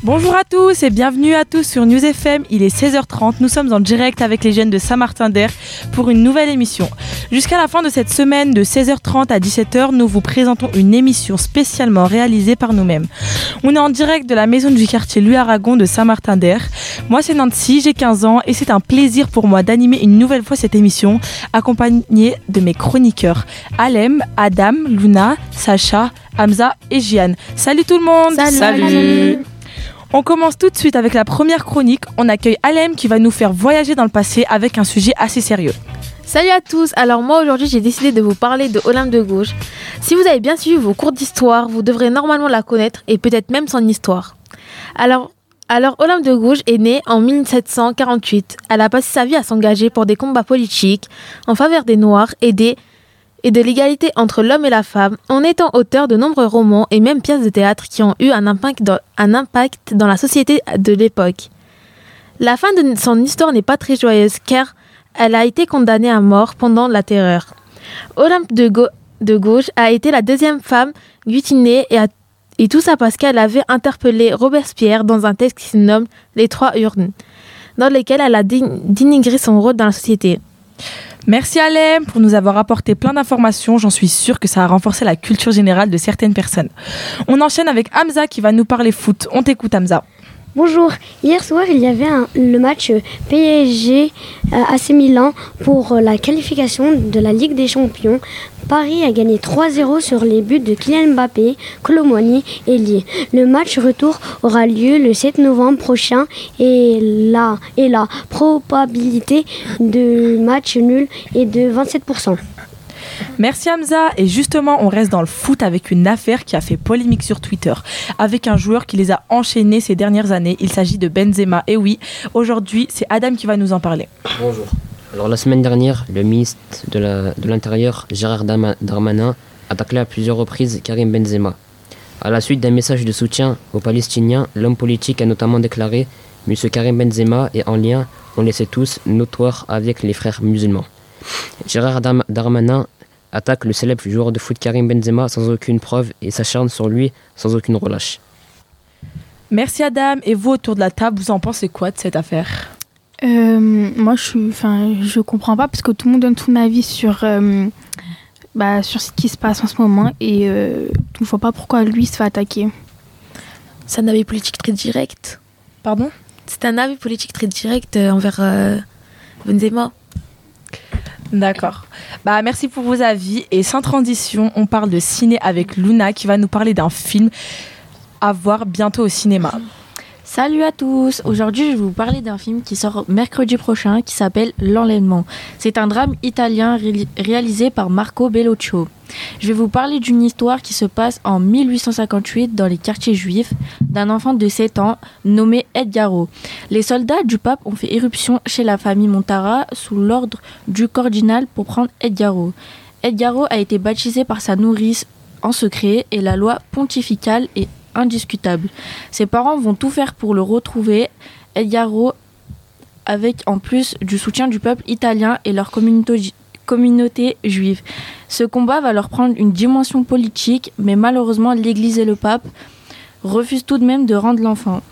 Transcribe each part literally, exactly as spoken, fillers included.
Bonjour à tous et bienvenue à tous sur News F M, il est seize heures trente, nous sommes en direct avec les jeunes de Saint-Martin-d'Air pour une nouvelle émission. Jusqu'à la fin de cette semaine de seize heures trente à dix-sept heures, nous vous présentons une émission spécialement réalisée par nous-mêmes. On est en direct de la maison du quartier Louis Aragon de Saint-Martin-d'Air. Moi c'est Nancy, j'ai quinze ans et c'est un plaisir pour moi d'animer une nouvelle fois cette émission accompagnée de mes chroniqueurs Alem, Adam, Luna, Sacha, Hamza et Jian. Salut tout le monde. Salut, Salut. On commence tout de suite avec la première chronique. On accueille Alem qui va nous faire voyager dans le passé avec un sujet assez sérieux. Salut à tous, alors moi aujourd'hui j'ai décidé de vous parler de Olympe de Gouges. Si vous avez bien suivi vos cours d'histoire, vous devrez normalement la connaître et peut-être même son histoire. Alors, alors Olympe de Gouges est née en mille sept cent quarante-huit. Elle a passé sa vie à s'engager pour des combats politiques en faveur des Noirs et des et de l'égalité entre l'homme et la femme, en étant auteur de nombreux romans et même pièces de théâtre qui ont eu un impact dans, un impact dans la société de l'époque. La fin de son histoire n'est pas très joyeuse car elle a été condamnée à mort pendant la Terreur. Olympe de, Go- de Gouges a été la deuxième femme guillotinée et, a- et tout ça parce qu'elle avait interpellé Robespierre dans un texte qui se nomme « Les Trois Urnes », dans lequel elle a dé- dénigré son rôle dans la société. Merci Alem pour nous avoir apporté plein d'informations. J'en suis sûre que ça a renforcé la culture générale de certaines personnes. On enchaîne avec Hamza qui va nous parler foot. On t'écoute Hamza. Bonjour, hier soir il y avait un, le match P S G A C Milan pour la qualification de la Ligue des Champions. Paris a gagné trois zéro sur les buts de Kylian Mbappé, Kolo Muani et Ly. Le match retour aura lieu le sept novembre prochain et la, et la probabilité de match nul est de vingt-sept pour cent. Merci Hamza, et justement on reste dans le foot avec une affaire qui a fait polémique sur Twitter avec un joueur qui les a enchaînés ces dernières années. Il s'agit de Benzema, et oui, aujourd'hui c'est Adam qui va nous en parler. Bonjour. Alors la semaine dernière, le ministre de, la, de l'Intérieur, Gérard Darmanin, a taclé à plusieurs reprises Karim Benzema. À la suite d'un message de soutien aux Palestiniens, l'homme politique a notamment déclaré « Monsieur Karim Benzema est en lien, on le sait tous, notoire avec les frères musulmans ». Gérard Darmanin attaque le célèbre joueur de foot Karim Benzema sans aucune preuve et s'acharne sur lui sans aucune relâche. Merci Adam, et vous autour de la table, vous en pensez quoi de cette affaire ? euh, Moi je suis, enfin, je comprends pas parce que tout le monde donne son avis sur, euh, bah, sur ce qui se passe en ce moment et euh, je vois pas pourquoi lui se fait attaquer. C'est un avis politique très direct. Pardon ? C'est un avis politique très direct euh, envers euh, Benzema. D'accord. Bah, merci pour vos avis. Et sans transition, on parle de ciné avec Luna qui va nous parler d'un film à voir bientôt au cinéma. Salut à tous. Aujourd'hui, je vais vous parler d'un film qui sort mercredi prochain qui s'appelle L'Enlèvement. C'est un drame italien ré- réalisé par Marco Bellocchio. Je vais vous parler d'une histoire qui se passe en mille huit cent cinquante-huit dans les quartiers juifs d'un enfant de sept ans nommé Edgaro. Les soldats du pape ont fait éruption chez la famille Montara sous l'ordre du cardinal pour prendre Edgaro. Edgaro a été baptisé par sa nourrice en secret et la loi pontificale est indiscutable. Ses parents vont tout faire pour le retrouver. Edgaro, avec en plus du soutien du peuple italien et leur communauté communauté juive. Ce combat va leur prendre une dimension politique, mais malheureusement l'Église et le pape refusent tout de même de rendre l'enfant.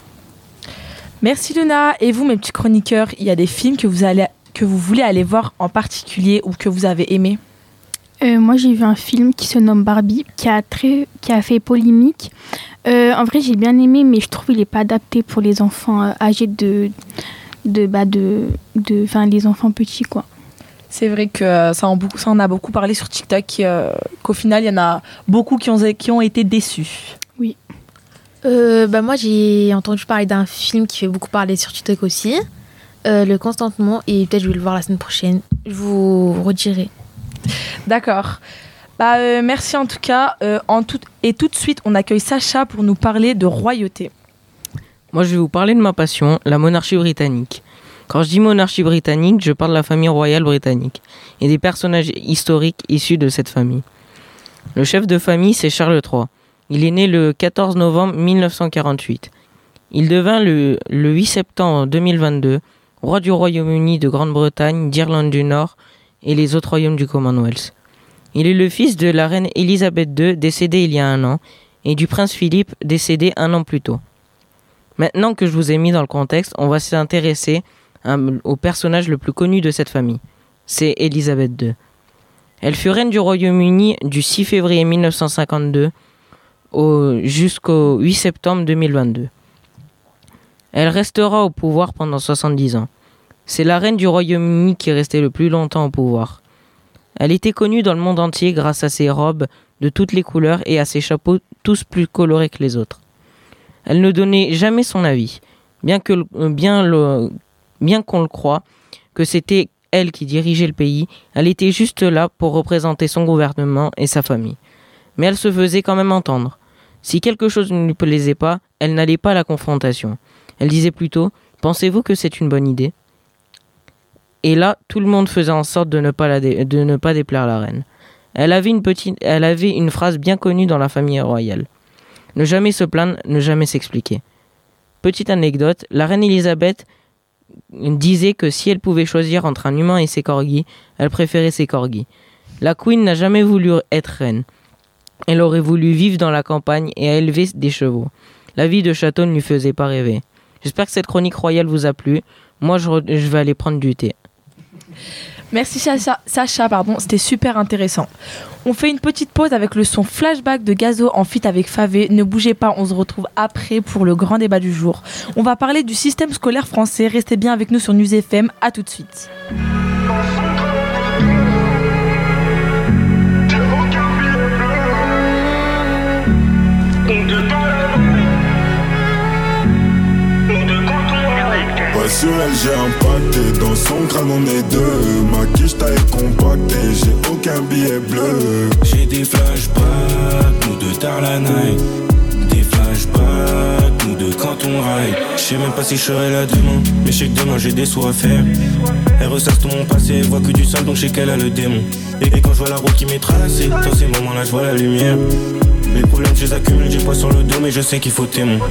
Merci Luna. Et vous mes petits chroniqueurs, il y a des films que vous, allez, que vous voulez aller voir en particulier ou que vous avez aimé ? Euh, moi j'ai vu un film qui se nomme Barbie qui a, très, qui a fait polémique. Euh, en vrai j'ai bien aimé mais je trouve qu'il n'est pas adapté pour les enfants euh, âgés de, de, bah, de, de, enfin les enfants petits quoi. C'est vrai que ça en, beaucoup, ça en a beaucoup parlé sur TikTok, euh, qu'au final, il y en a beaucoup qui ont, qui ont été déçus. Oui. Euh, bah moi, j'ai entendu parler d'un film qui fait beaucoup parler sur TikTok aussi, euh, Le Consentement, et peut-être je vais le voir la semaine prochaine. Je vous redirai. D'accord. Bah, euh, merci en tout cas. Euh, en tout, et tout de suite, on accueille Sacha pour nous parler de royauté. Moi, je vais vous parler de ma passion, la monarchie britannique. Quand je dis monarchie britannique, je parle de la famille royale britannique et des personnages historiques issus de cette famille. Le chef de famille, c'est Charles trois. Il est né le quatorze novembre mille neuf cent quarante-huit. Il devint le, le huit septembre deux mille vingt-deux roi du Royaume-Uni, de Grande-Bretagne, d'Irlande du Nord et les autres royaumes du Commonwealth. Il est le fils de la reine Elisabeth deux, décédée il y a un an, et du prince Philippe, décédé un an plus tôt. Maintenant que je vous ai mis dans le contexte, on va s'intéresser à- au personnage le plus connu de cette famille. C'est Élisabeth deux. Elle fut reine du Royaume-Uni du six février mille neuf cent cinquante-deux au, jusqu'au huit septembre deux mille vingt-deux. Elle restera au pouvoir pendant soixante-dix ans. C'est la reine du Royaume-Uni qui est restée le plus longtemps au pouvoir. Elle était connue dans le monde entier grâce à ses robes de toutes les couleurs et à ses chapeaux tous plus colorés que les autres. Elle ne donnait jamais son avis, bien, que, bien, le, bien qu'on le croie que c'était elle qui dirigeait le pays. Elle était juste là pour représenter son gouvernement et sa famille. Mais elle se faisait quand même entendre. Si quelque chose ne lui plaisait pas, elle n'allait pas à la confrontation. Elle disait plutôt « Pensez-vous que c'est une bonne idée ?» Et là, tout le monde faisait en sorte de ne pas, la dé- de ne pas déplaire la reine. Elle avait, une petite, elle avait une phrase bien connue dans la famille royale. Ne jamais se plaindre, ne jamais s'expliquer. Petite anecdote, la reine Elisabeth disait que si elle pouvait choisir entre un humain et ses corgis, elle préférait ses corgis. La Queen n'a jamais voulu être reine. Elle aurait voulu vivre dans la campagne et élever des chevaux. La vie de château ne lui faisait pas rêver. J'espère que cette chronique royale vous a plu. Moi, je, re- je vais aller prendre du thé. Merci Sacha, Sacha pardon, c'était super intéressant. On fait une petite pause avec le son Flashback de Gazo en feat avec Favé. Ne bougez pas, on se retrouve après pour le grand débat du jour. On va parler du système scolaire français. Restez bien avec nous sur News F M. À tout de suite. Ouais, sur elle j'ai impacté, dans son crâne on est deux. Ma quiche taille compactée, j'ai aucun billet bleu. J'ai des flashbacks, nous deux tard la night. Des flashbacks, nous deux quand on ride. J'sais même pas si je serai là demain, mais j'sais que demain j'ai des sous à faire. Elle ressasse tout mon passé, elle voit que du sale donc j'sais qu'elle a le démon. Et, et quand je vois la route qui m'est tracée, dans ces moments là je vois la lumière. Les problèmes je les accumule, j'ai pas sur le dos mais je sais qu'il faut témoin.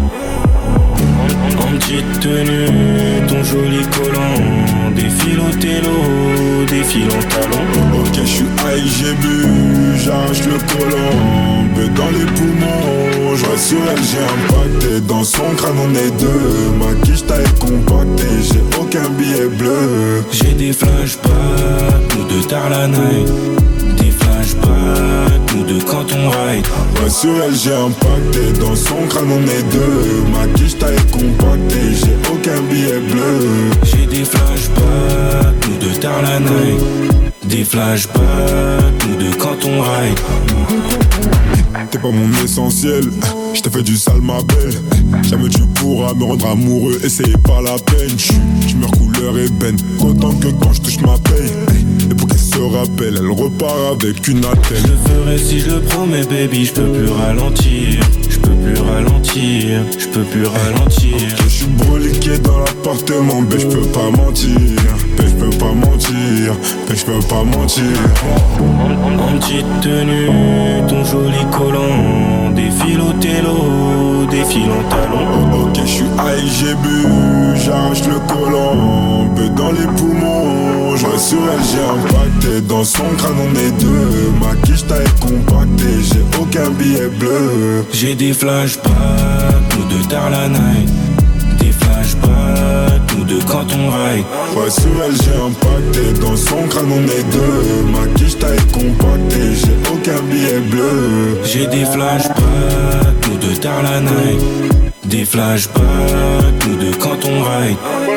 En petite tenue, ton joli collant, des fils au télo, des fils en talons. Ok, je suis high, j'ai bu, j'arrache le collant, mais dans les poumons. Je sur elle, j'ai impacté, dans son crâne on est deux. Ma quiche taille compactée, j'ai aucun billet bleu. J'ai des flashbacks, nous deux tard la night. Des flashbacks, nous deux quand on ride. Ouais, sur elle, j'ai impacté, dans son crâne on est deux. Ma quiche taille compactée, j'ai aucun billet bleu. J'ai des flashbacks, nous deux tard la night. Des flashbacks, nous deux quand on ride. T'es pas mon essentiel, je t'ai fait du sale ma belle. Jamais tu pourras me rendre amoureux et c'est pas la peine. Je meurs couleur ébène, autant que quand je touche ma paye. Et pour qu'elle se rappelle, elle repart avec une attelle. Je le ferai si je le promets baby, je peux plus ralentir. Je peux plus ralentir, je peux plus ralentir. Je suis broliqué dans l'appartement, mais je peux pas mentir. Mais je peux pas mentir, mais je peux pas mentir. En, en, en petite tenue, ton joli collant, des fils au télo, des fils en talons. Ok, je suis high, j'ai bu, j'arrache le collant, mais dans les poumons. Je sur elle, j'ai impacté, dans son crâne on est deux. Ma quiche taille compactée, j'ai aucun billet bleu. J'ai des flashbacks, nous deux tard la night. Des flashbacks, nous deux quand on ride. Ouais, sur elle, j'ai impacté, dans son crâne on est deux. Ma quiche taille compactée, j'ai aucun billet bleu. J'ai des flashbacks, nous deux tard la night. Des flashbacks, nous deux quand on ride.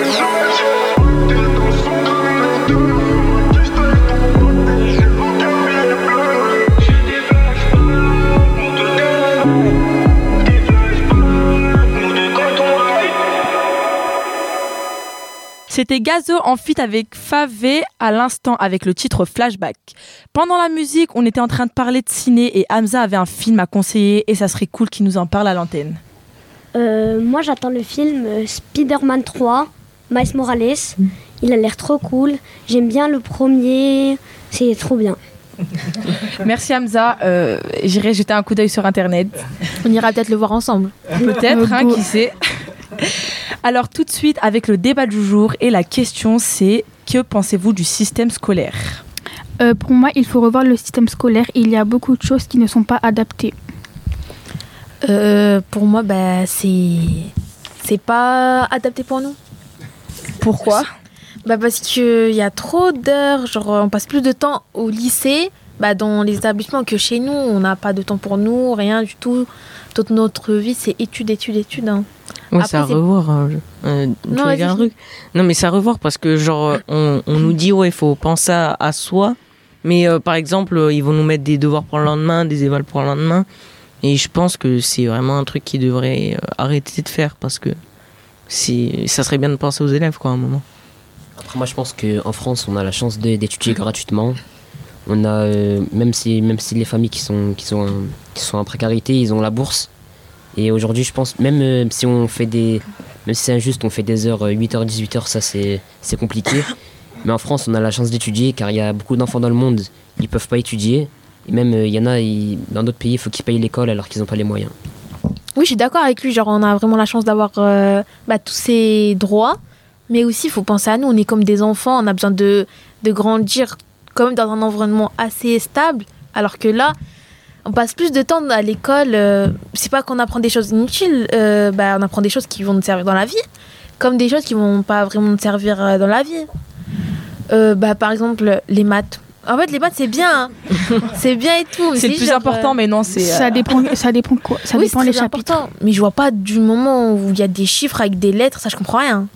C'était Gazo en feat avec Favé à l'instant avec le titre Flashback. Pendant la musique, on était en train de parler de ciné et Hamza avait un film à conseiller et ça serait cool qu'il nous en parle à l'antenne. Euh, moi j'attends le film euh, Spider-Man trois, Miles Morales. Il a l'air trop cool. J'aime bien le premier, c'est trop bien. Merci Hamza, euh, j'irai jeter un coup d'œil sur internet. On ira peut-être le voir ensemble. Peut-être, hein, qui sait. Alors tout de suite avec le débat du jour et la question c'est que pensez-vous du système scolaire ? Euh, pour moi, il faut revoir le système scolaire. Il y a beaucoup de choses qui ne sont pas adaptées. Euh, pour moi, bah, c'est... c'est pas adapté pour nous. Pourquoi? Bah parce qu'il y a trop d'heures, genre on passe plus de temps au lycée, bah dans les établissements que chez nous, on n'a pas de temps pour nous, rien du tout. Toute notre vie, c'est études, études, études. Hein. Ouais, Après, c'est à c'est- revoir. hein. Euh, tu Non, veux vas-y, dire un vas-y. truc? Non, mais c'est à revoir parce que, genre, on, on nous dit, ouais, il faut penser à, à soi. Mais euh, par exemple, euh, ils vont nous mettre des devoirs pour le lendemain, des évals pour le lendemain. Et je pense que c'est vraiment un truc qu'ils devraient euh, arrêter de faire parce que c'est, ça serait bien de penser aux élèves, quoi, à un moment. Après, moi, je pense qu'en France, on a la chance de- d'étudier gratuitement. On a, euh, même, si, même si les familles qui sont, qui, sont, qui sont en précarité, ils ont la bourse. Et aujourd'hui, je pense, même euh, si on fait des. Même si c'est injuste, on fait des heures, euh, huit heures, dix-huit heures, ça c'est c'est compliqué. Mais en France, on a la chance d'étudier car il y a beaucoup d'enfants dans le monde, ils peuvent pas étudier. Et même, euh, il y en a, ils- dans d'autres pays, il faut qu'ils payent l'école alors qu'ils n'ont pas les moyens. Oui, je suis d'accord avec lui. Genre, on a vraiment la chance d'avoir euh, bah, tous ces droits. Mais aussi, il faut penser à nous. On est comme des enfants. On a besoin de, de grandir quand même dans un environnement assez stable. Alors que là, on passe plus de temps à l'école. Euh, c'est pas qu'on apprend des choses inutiles. Euh, bah, on apprend des choses qui vont nous servir dans la vie. Comme des choses qui vont pas vraiment nous servir euh, dans la vie. Euh, bah, par exemple, les maths. En fait, les maths, c'est bien. hein. C'est bien et tout. mais C'est le plus genre, important, euh, mais non, c'est. Ça euh, dépend, ça dépend quoi. Ça oui, dépend c'est les très chapitres. important. Mais je vois pas du moment où il y a des chiffres avec des lettres, ça je comprends rien.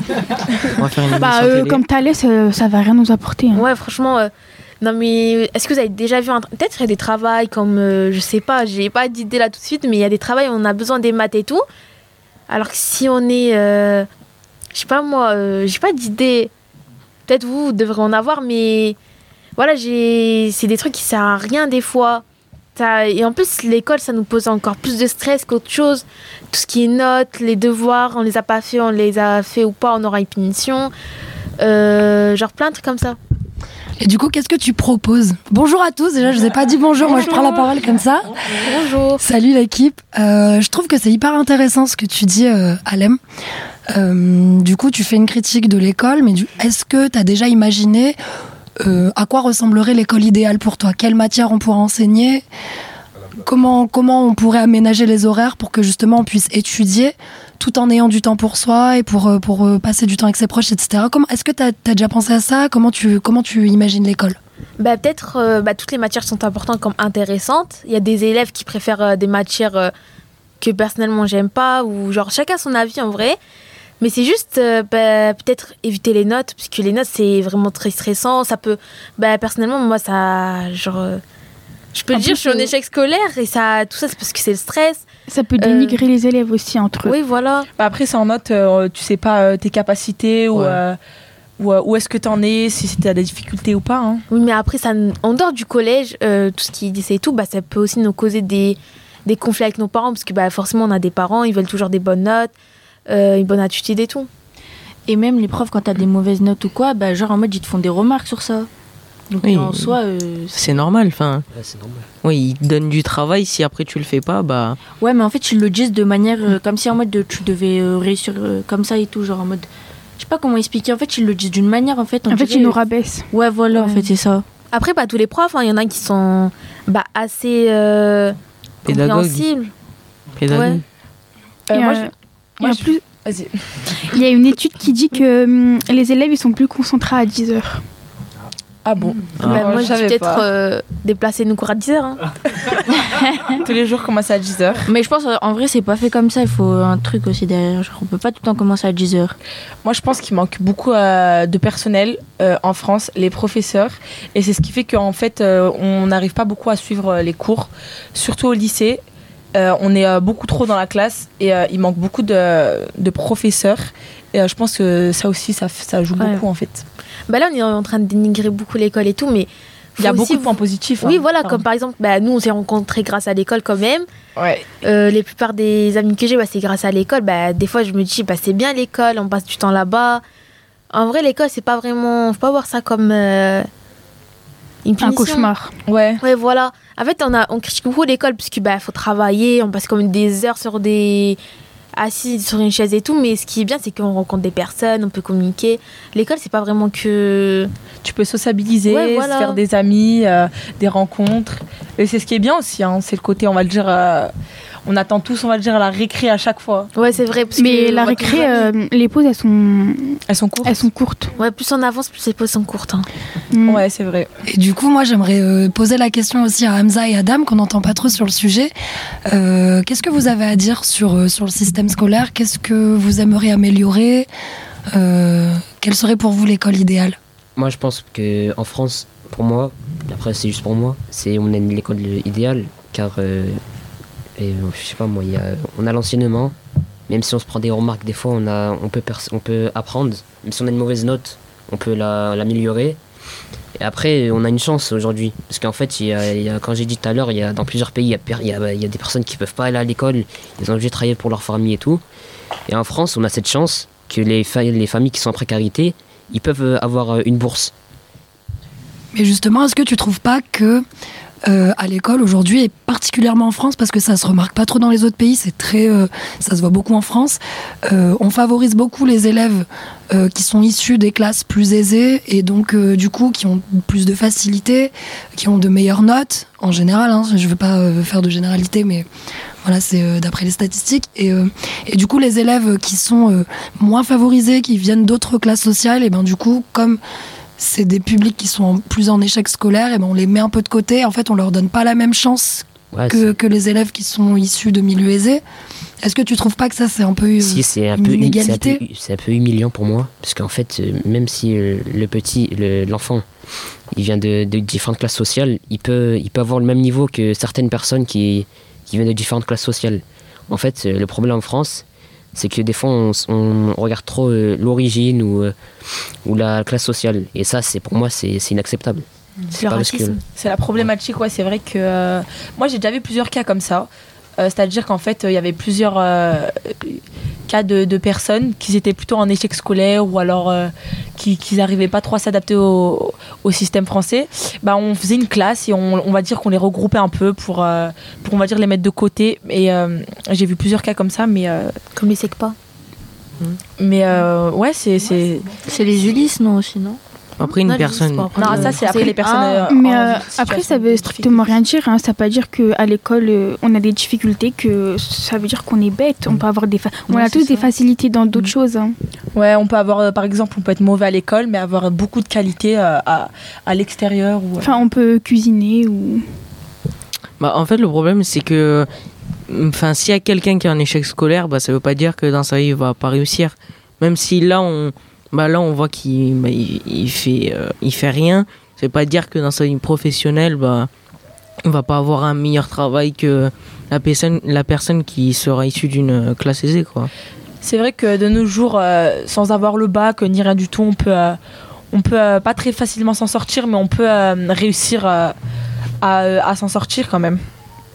On va faire une Bah, émission euh, télé. comme Thalès, euh, ça va rien nous apporter. hein. Ouais, franchement. euh, non, mais est-ce que vous avez déjà vu un... Peut-être il y a des travails comme. euh, je sais pas, j'ai pas d'idée là tout de suite, mais il y a des travails où on a besoin des maths et tout. Alors que si on est. euh, je sais pas moi, euh, j'ai pas d'idée. Peut-être vous, vous devrez en avoir, mais. Voilà, j'ai... c'est des trucs qui servent à rien des fois. Ça- Et en plus, l'école, ça nous pose encore plus de stress qu'autre chose. Tout ce qui est notes, les devoirs, on les a pas fait, on les a fait ou pas, on aura une punition. Euh, genre plein de trucs comme ça. Et du coup, qu'est-ce que tu proposes? Bonjour à tous, déjà je vous ai pas dit bonjour, moi je prends la parole comme ça. Bonjour. Salut l'équipe. Euh, je trouve que c'est hyper intéressant ce que tu dis, euh, Alem. Euh, du coup, tu fais une critique de l'école, mais du... est-ce que tu as déjà imaginé euh, à quoi ressemblerait l'école idéale pour toi? Quelle matière on pourrait enseigner? Comment, comment on pourrait aménager les horaires pour que justement on puisse étudier tout en ayant du temps pour soi et pour, euh, pour euh, passer du temps avec ses proches, et cetera. Comment, est-ce que tu as déjà pensé à ça? Comment tu, comment tu imagines l'école? Bah, peut-être euh, bah, toutes les matières sont importantes comme intéressantes. Il y a des élèves qui préfèrent euh, des matières euh, que personnellement j'aime pas, ou genre chacun son avis en vrai. Mais c'est juste euh, bah, peut-être éviter les notes, parce que les notes c'est vraiment très stressant. Ça peut, bah, personnellement moi ça, genre, euh, je peux En le dire, plus, je suis en euh, échec scolaire et ça, tout ça c'est parce que c'est le stress. Ça peut dénigrer les élèves aussi entre eux. Oui, voilà. Bah après, c'est en note, euh, tu sais pas euh, tes capacités ou, Ouais. euh, ou euh, où est-ce que t'en es, si t'as des difficultés ou pas. hein. Oui, mais après, ça, en dehors du collège, euh, tout ce qui dit et tout, bah, ça peut aussi nous causer des, des conflits avec nos parents, parce que bah, forcément, on a des parents, ils veulent toujours des bonnes notes, euh, une bonne attitude et tout. Et même les profs, quand t'as des mauvaises notes ou quoi, bah, genre en mode ils te font des remarques sur ça. Donc Oui. en soi, euh, C'est normal, enfin. Ouais, c'est normal. Oui, ils te donnent du travail, si après tu le fais pas, bah. ouais, mais en fait ils le disent de manière euh, comme si en mode de, tu devais euh, réussir euh, comme ça et tout, genre en mode. Je sais pas comment expliquer. En fait, ils le disent d'une manière en fait. on En fait, dirait- ils nous rabaissent. Ouais, voilà, en Ouais. fait, c'est ça. Après, pas tous les profs, hein, il y en a qui sont bah, assez euh, Pédagogue. compréhensibles. Pédagogue. Ouais. Euh, Et, moi, euh, je- et moi, en je- plus, Vas-y. il y a une étude qui dit que hum, les élèves ils sont plus concentrés à dix heures. Ah bon Ah. Bah, Euh, moi, je je savais vais peut-être pas. euh, déplacer nos cours à dix heures. Hein. Tous les jours, commencer à dix heures. Mais je pense euh, en vrai, c'est pas fait comme ça. Il faut un truc aussi derrière. Genre, on peut pas tout le temps commencer à dix heures. Moi, je pense qu'il manque beaucoup euh, de personnel euh, en France, les professeurs. Et c'est ce qui fait qu'en fait, euh, on n'arrive pas beaucoup à suivre euh, les cours, surtout au lycée. Euh, on est euh, beaucoup trop dans la classe et euh, il manque beaucoup de, de professeurs. Et euh, je pense que ça aussi, ça, ça joue Ouais. beaucoup en fait. Bah, là, on est en train de dénigrer beaucoup l'école et tout, mais. Il y a faut beaucoup aussi de points positifs. Oui, hein. voilà, Pardon. comme par exemple, bah, nous, on s'est rencontrés grâce à l'école quand même. Ouais. Euh, les plupart des amis que j'ai, bah, c'est grâce à l'école. Bah, des fois, je me dis, bah, c'est bien l'école, on passe du temps là-bas. En vrai, l'école, c'est pas vraiment. Faut pas voir ça comme euh, une Un punition. cauchemar. Ouais. Ouais, voilà. En fait, on, a, on critique beaucoup l'école parce qu'il bah, faut travailler, on passe comme des heures sur des. assis sur une chaise et tout, mais ce qui est bien, c'est qu'on rencontre des personnes, on peut communiquer. L'école, c'est pas vraiment que. Tu peux sociabiliser, Ouais, voilà. se faire des amis, euh, des rencontres. Et c'est ce qui est bien aussi. hein. C'est le côté, on va le dire, euh, on attend tous, on va dire, la récré à chaque fois. Ouais, c'est vrai. Parce Mais que la récré, euh, les pauses, elles sont... Elles sont courtes. Elles sont courtes. Ouais, plus on avance, plus les pauses sont courtes. Hein. Mm. Ouais, c'est vrai. Et du coup, moi, j'aimerais euh, poser la question aussi à Hamza et Adam, qu'on n'entend pas trop sur le sujet. Euh, qu'est-ce que vous avez à dire sur, euh, sur le système scolaire? Qu'est-ce que vous aimeriez améliorer? euh, Quelle serait pour vous l'école idéale? Moi, je pense qu'en France, pour moi, après c'est juste pour moi, c'est on a une- l'école idéale, car euh, et, euh, je sais pas moi, il y a, on a l'enseignement, même si on se prend des remarques, des fois on, a, on, peut, pers- on peut apprendre, même si on a une mauvaise note, on peut la- l'améliorer. Et après, on a une chance aujourd'hui, parce qu'en fait, il y a, il y a, quand j'ai dit tout à l'heure, il y a, dans plusieurs pays, il y a, per- il y a, il y a des personnes qui peuvent pas aller à l'école, ils ont obligé de travailler pour leur famille et tout. Et en France, on a cette chance que les, fa- les familles qui sont en précarité, ils peuvent avoir euh, une bourse. Mais justement, est-ce que tu trouves pas que euh, à l'école aujourd'hui, et particulièrement en France, parce que ça se remarque pas trop dans les autres pays, c'est très, euh, ça se voit beaucoup en France, euh, on favorise beaucoup les élèves euh, qui sont issus des classes plus aisées et donc euh, du coup qui ont plus de facilité, qui ont de meilleures notes en général. Hein, je veux pas euh, faire de généralité, mais voilà, c'est euh, d'après les statistiques. Et, euh, et du coup, les élèves qui sont euh, moins favorisés, qui viennent d'autres classes sociales, et ben du coup, comme c'est des publics qui sont en- plus en échec scolaire, et ben on les met un peu de côté. En fait, on leur donne pas la même chance Ouais, que, que les élèves qui sont issus de milieux aisés. Est-ce que tu trouves pas que ça, c'est un peu euh, Si, c'est un, une peu, hum- c'est, un inégalité? peu, c'est un peu humiliant pour moi, parce qu'en fait, euh, même si euh, le petit, le- l'enfant, il vient de, de différentes classes sociales, il peut, il peut avoir le même niveau que certaines personnes qui, qui viennent de différentes classes sociales. En fait, euh, le problème en France, c'est que des fois, on, s- on regarde trop euh, l'origine ou, euh, ou la classe sociale. Et ça, c'est, pour moi, c'est, c'est inacceptable. C'est Le pas parce que- racisme. C'est la problématique, ouais, c'est vrai que euh, moi j'ai déjà vu plusieurs cas comme ça. Euh, c'est-à-dire qu'en fait, il y avait plusieurs euh, cas de, de personnes qui étaient plutôt en échec scolaire ou alors euh, qui n'arrivaient pas trop à s'adapter au, au système français. Bah, on faisait une classe et on, on va dire qu'on les regroupait un peu pour, euh, pour on va dire, les mettre de côté. Et euh, j'ai vu plusieurs cas comme ça, mais, euh, Comme les SECPA. mais euh, ouais, c'est. c'est... C'est les Ulysses, non, aussi, non? Après, une Non, personne. c'est pas- Non, ça c'est après les personnes. Ah. euh, Mais en euh, situation après, ça de veut strictement rien dire. Hein. Ça veut pas dire qu'à l'école, euh, on a des difficultés, que ça veut dire qu'on est bête. On peut avoir des fa- on Ouais, a c'est tous des ça. facilités dans d'autres choses. Hein. Ouais, on peut avoir, euh, par exemple, on peut être mauvais à l'école, mais avoir beaucoup de qualité euh, à, à l'extérieur. Ou, euh, Enfin, on peut cuisiner ou... Bah, en fait, le problème, c'est que. Enfin, s'il y a quelqu'un qui a un échec scolaire, bah, ça veut pas dire que dans sa vie, il va pas réussir. Même si là, on, bah, là, on voit qu'il bah, il, il fait, euh, il fait rien, ça veut pas dire que dans sa vie professionnelle, bah, on va pas avoir un meilleur travail que la personne, la personne qui sera issue d'une classe aisée, quoi. C'est vrai que de nos jours, euh, sans avoir le bac ni rien du tout, on peut, euh, on peut euh, pas très facilement s'en sortir, mais on peut euh, réussir euh, à, à s'en sortir quand même.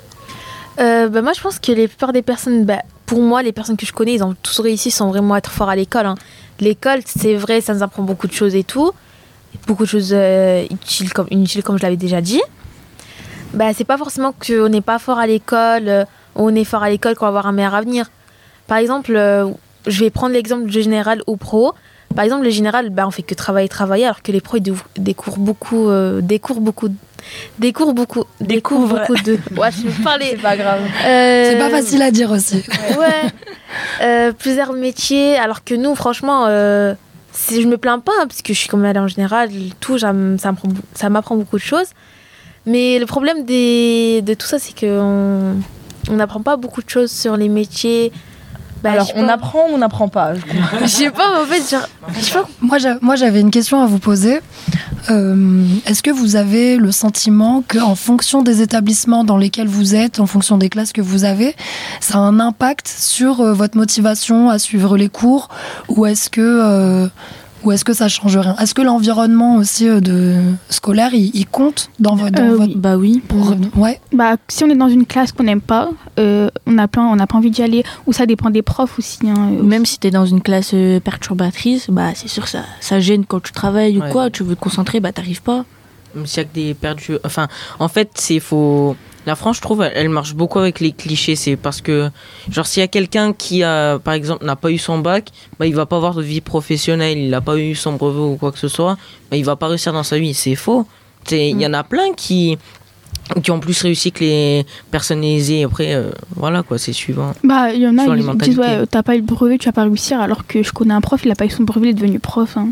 Euh, bah, moi, je pense que les plupart des personnes, bah, pour moi, les personnes que je connais, ils ont tous réussi sans vraiment être forts à l'école. Hein. L'école, c'est vrai, ça nous apprend beaucoup de choses et tout. Beaucoup de choses euh, utiles, comme, inutiles, comme je l'avais déjà dit. Bah, c'est pas forcément qu'on n'est pas fort à l'école, euh, on est fort à l'école qu'on va avoir un meilleur avenir. Par exemple, euh, je vais prendre l'exemple du général ou pro. Par exemple, le général, bah, on fait que travailler, travailler, alors que les pros, ils découvrent découvrent beaucoup, euh, découvrent beaucoup, découvrent beaucoup, découvrent Découvre. beaucoup de. Ouais, je vais parler. C'est pas grave. Euh, C'est pas facile à dire aussi. Ouais. Euh, plusieurs métiers, alors que nous, franchement, euh, c'est- je me plains pas, hein, parce que je suis comme elle en général, tout, ça m- ça m'apprend ça m'apprend beaucoup de choses. Mais le problème des, de tout ça, c'est qu'on on n'apprend pas beaucoup de choses sur les métiers. Bah, Alors, je sais on pas. apprend ou on n'apprend pas je comprends. Je sais pas, mais en fait, genre, je sais pas. Moi, j'a- moi, j'avais une question à vous poser. Euh, Est-ce que vous avez le sentiment qu'en fonction des établissements dans lesquels vous êtes, en fonction des classes que vous avez, ça a un impact sur euh, votre motivation à suivre les cours, ou est-ce que, euh, ou est-ce que ça change rien? Est-ce que l'environnement aussi euh, de scolaire, il, il compte dans votre, dans Euh, votre- oui. Bah oui. pour- ouais. Bah, si on est dans une classe qu'on n'aime pas, euh, on n'a pas, on n'a pas envie d'y aller. Ou ça dépend des profs aussi. Hein. Même si t'es dans une classe euh, perturbatrice, bah c'est sûr ça, ça gêne quand tu travailles Ouais. ou quoi, tu veux te concentrer, bah t'arrives pas. Même s'il y a que des perdus. Enfin, en fait, c'est faux. La France, je trouve, elle, elle marche beaucoup avec les clichés. C'est parce que, genre, s'il y a quelqu'un qui, a, par exemple, n'a pas eu son bac, bah, il va pas avoir de vie professionnelle, il n'a pas eu son brevet ou quoi que ce soit, bah, il va pas réussir dans sa vie. C'est faux. C'est- Il y en a plein qui, qui ont plus réussi que les personnes aisées. Après, euh, voilà quoi, c'est suivant. Bah, il y en a, Sur les ils disent, mentalités. ouais, t'as pas eu le brevet, tu vas pas réussir, alors que je connais un prof, il a pas eu son brevet, il est devenu prof. Hein.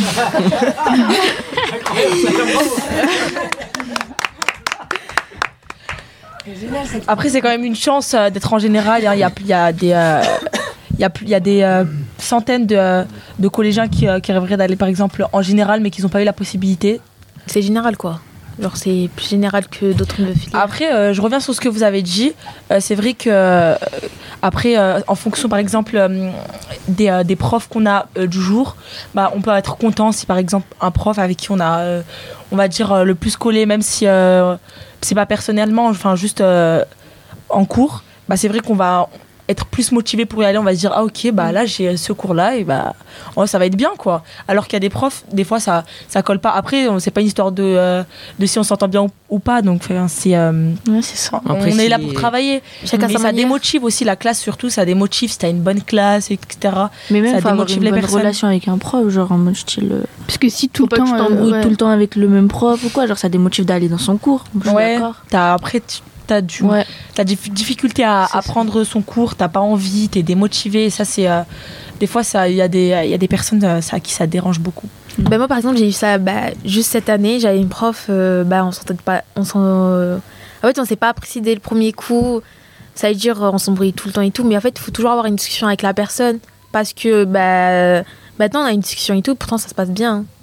Après, c'est quand même une chance euh, d'être en général. hein. Il y a, il y a des, euh, il y a, il y a des euh, centaines de, de collégiens qui, euh, qui rêveraient d'aller par exemple en général, mais qui n'ont pas eu la possibilité. C'est général quoi. Genre c'est plus général que d'autres filières. Après, euh, je reviens sur ce que vous avez dit. Euh, c'est vrai que euh, après, euh, en fonction par exemple euh, des, euh, des profs qu'on a euh, du jour, bah, on peut être content si par exemple un prof avec qui on a, euh, on va dire euh, le plus collé, même si euh, c'est pas personnellement, enfin juste euh, en cours, bah, c'est vrai qu'on va être plus motivé pour y aller. On va se dire ah ok bah là j'ai ce cours là et bah oh, ça va être bien quoi. Alors qu'il y a des profs des fois ça ça colle pas. Après c'est pas une histoire de euh, de si on s'entend bien ou, ou pas, donc enfin, c'est euh, Ouais, c'est ça. on Après, est si- là pour travailler. Chacun Mais sa ça manière. démotive aussi la classe, surtout ça démotive si t'as une bonne classe, et cetera. Mais même, Ça faut avoir démotive une les bonne personnes. relation avec un prof, genre en mode style. euh, Parce que si tout Faut le pas que temps. tu t'embrouilles euh, ouais. tout le temps avec le même prof ou quoi, genre ça démotive d'aller dans son cours. Je suis Ouais. d'accord. T'as après tu- t'as du Ouais. t'as des difficultés à, C'est à ça. prendre son cours, t'as pas envie, t'es démotivé. Ça c'est euh, des fois ça il y a des il y a des personnes euh, ça qui ça dérange beaucoup. Bah, moi par exemple j'ai eu ça bah, juste cette année, j'avais une prof, euh, bah, on s'entendait pas, on s'en, euh, en fait on s'est pas apprécié dès le premier coup, ça veut dire euh, on s'embrouille tout le temps et tout, mais en fait il faut toujours avoir une discussion avec la personne parce que bah, maintenant on a une discussion et tout, pourtant ça se passe bien. hein.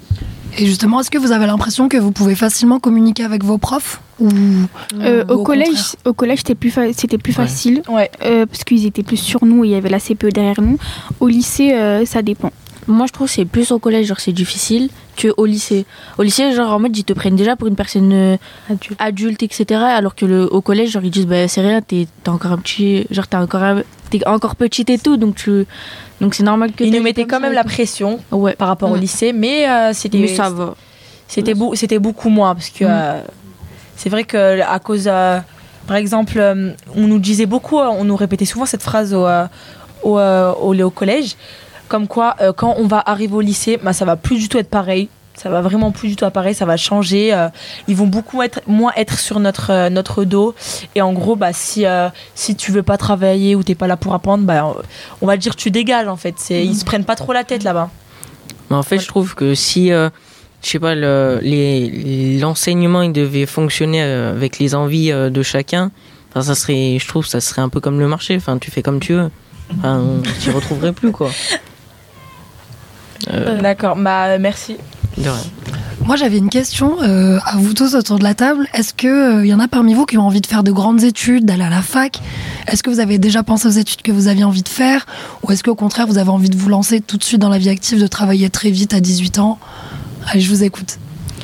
Et justement, est-ce que vous avez l'impression que vous pouvez facilement communiquer avec vos profs ou... Euh, Ou au au collège, contraire. au collège, c'était plus, fa- c'était plus Ouais. facile Ouais. euh, parce qu'ils étaient plus sur nous et il y avait la C P E derrière nous. Au lycée, euh, ça dépend. Moi je trouve que c'est plus au collège, genre c'est difficile que au lycée. Au lycée, genre en mode ils te prennent déjà pour une personne euh, Adulte. adulte, et cetera. Alors que le, au collège, genre ils disent bah c'est rien, t'es, t'es encore un petit, genre t'es encore, un- t'es encore petite et tout, donc tu, donc c'est normal que. Ils nous t'ailles mettaient comme quand ça même et la tout. pression Ouais. par rapport au Ouais. lycée, mais euh, c'était Mais ça va. C'était, beau, c'était beaucoup moins parce que Mm. euh, c'est vrai que à cause, euh, par exemple, euh, on nous disait beaucoup, euh, on nous répétait souvent cette phrase au, euh, au, euh, au, au collège, comme quoi euh, quand on va arriver au lycée, bah, ça va plus du tout être pareil. Ça va vraiment plus du tout être pareil, ça va changer. euh, ils vont beaucoup être, moins être sur notre, euh, notre dos. Et en gros, bah, si, euh, si tu veux pas travailler ou t'es pas là pour apprendre, bah, on va dire tu dégages en fait. C'est, Ils se prennent pas trop la tête là-bas. Mais en fait, je trouve que si, euh, je sais pas, le, les, l'enseignement il devait fonctionner euh, avec les envies euh, de chacun, enfin, ça serait, je trouve, ça serait un peu comme le marché. Enfin, tu fais comme tu veux. Enfin, on t'y retrouverait plus quoi. Euh, D'accord, bah merci. de rien. Moi, j'avais une question euh, à vous tous autour de la table. Est-ce qu'il y en a parmi vous qui ont envie de faire de grandes études, d'aller à la fac? Est-ce que vous avez déjà pensé aux études que vous aviez envie de faire? Ou est-ce qu'au contraire, vous avez envie de vous lancer tout de suite dans la vie active, de travailler très vite à dix-huit ans? Allez, je vous écoute.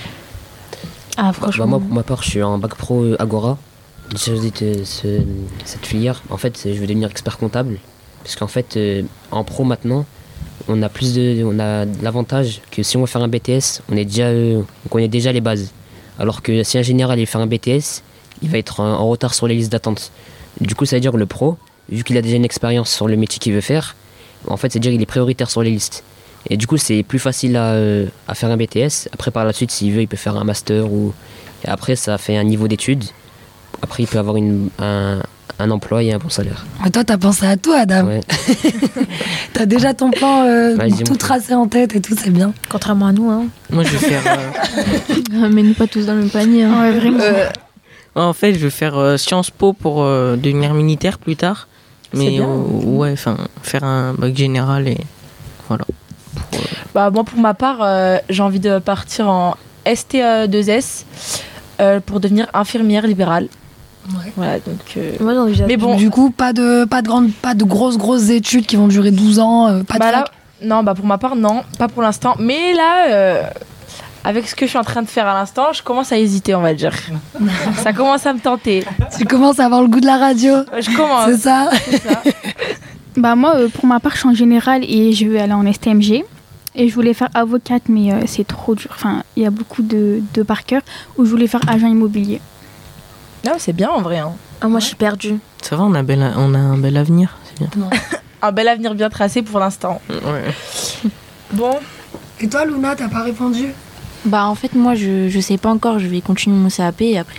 Ah Bah, franchement. moi, pour ma part, je suis en bac pro euh, Agora. J'ai choisi de- ce- cette filière. En fait, je veux devenir expert comptable. Parce qu'en fait, euh, en pro maintenant, on a plus de, on a l'avantage que si on veut faire un B T S, on est déjà, euh, on connaît déjà les bases. Alors que si un général il faire un B T S, il va être en, en retard sur les listes d'attente. Du coup, ça veut dire que le pro, vu qu'il a déjà une expérience sur le métier qu'il veut faire, en fait, c'est dire qu'il est prioritaire sur les listes. Et du coup, c'est plus facile à, euh, à faire un B T S. Après, par la suite, s'il veut, il peut faire un master ou et après, ça fait un niveau d'études. Après, il peut avoir une, un, un emploi et un bon salaire. Mais toi, t'as pensé à tout, Adam. Ouais. T'as déjà ton plan euh, Ouais, dis-moi. tout tracé en tête et tout, c'est bien. Contrairement à nous, hein. Moi, je vais faire. euh, Mais nous pas tous dans le même panier. hein. Ouais, vraiment. en fait, je vais faire euh, Sciences Po pour euh, devenir militaire plus tard. Mais bien. euh, ouais, enfin, faire un bac général et voilà. Bah, moi, pour ma part, euh, j'ai envie de partir en S T deux S euh, pour devenir infirmière libérale. Ouais. Voilà, donc, euh, Moi j'envisage. Mais bon, Du coup, pas de, pas de grandes, pas de grosses, grosses études qui vont durer douze ans, euh, pas de bah là, fac. non, bah pour ma part, non, pas pour l'instant. Mais là, euh, avec ce que je suis en train de faire à l'instant, je commence à hésiter, on va dire. Ça commence à me tenter. Tu commences à avoir le goût de la radio, Je commence. c'est ça? C'est ça. Bah moi, euh, pour ma part, je suis en général et je vais aller en S T M G. Et je voulais faire avocate, mais euh, c'est trop dur. Enfin, il y a beaucoup de, de par cœur. Ou je voulais faire agent immobilier. Non, c'est bien en vrai. Hein. Ah, moi je suis perdue. Ça va, on a, bel, on a un bel avenir, c'est bien. Un bel avenir bien tracé pour l'instant. Ouais. Bon, Et toi, Luna, t'as pas répondu? Bah en fait moi je, je sais pas encore, je vais continuer mon C A P et après bah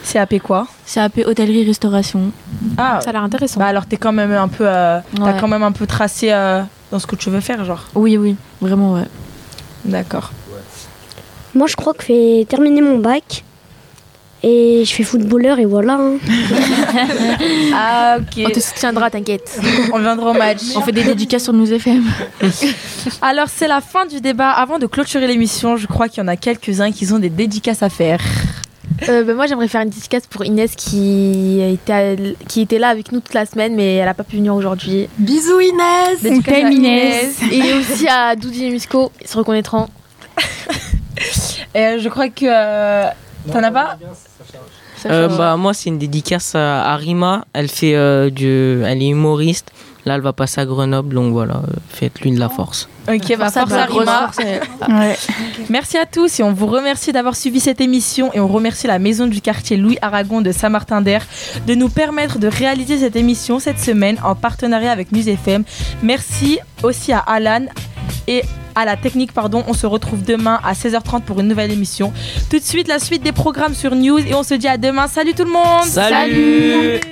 C A P quoi? C A P hôtellerie-restauration. Ah, Ça a l'air intéressant. bah alors t'es quand même un peu, euh, t'as Ouais. quand même un peu tracé euh, dans ce que tu veux faire, genre. Oui, oui, vraiment, ouais. D'accord. Moi, je crois que je vais terminer mon bac. Et je fais footballeur et voilà. hein. Ah ok. On te soutiendra, t'inquiète. On viendra au match. On fait des dédicaces sur Nous F M. Alors c'est la fin du débat. Avant de clôturer l'émission, je crois qu'il y en a quelques-uns qui ont des dédicaces à faire. Euh, bah, moi, j'aimerais faire une dédicace pour Inès qui était, à- qui était là avec nous toute la semaine, mais elle n'a pas pu venir aujourd'hui. Bisous Inès. Dédicace t'aime, à Inès. Et aussi à Doudi et Musco, ils se reconnaîtront. Et euh, je crois que euh, t'en as pas? Euh, bah, moi, c'est une dédicace à, à Rima. Elle, fait, euh, du, elle est humoriste. Là, elle va passer à Grenoble. Donc voilà, euh, faites-lui de la force. Ok, bah Ça, force bah, à grosse Rima. force, ouais. Ouais. Merci à tous et on vous remercie d'avoir suivi cette émission et on remercie la maison du quartier Louis Aragon de Saint-Martin-d'Air de nous permettre de réaliser cette émission cette semaine en partenariat avec News F M. Merci aussi à Alan et à la technique, pardon. On se retrouve demain à seize heures trente pour une nouvelle émission. Tout de suite, la suite des programmes sur News et on se dit à demain. Salut tout le monde. Salut. Salut.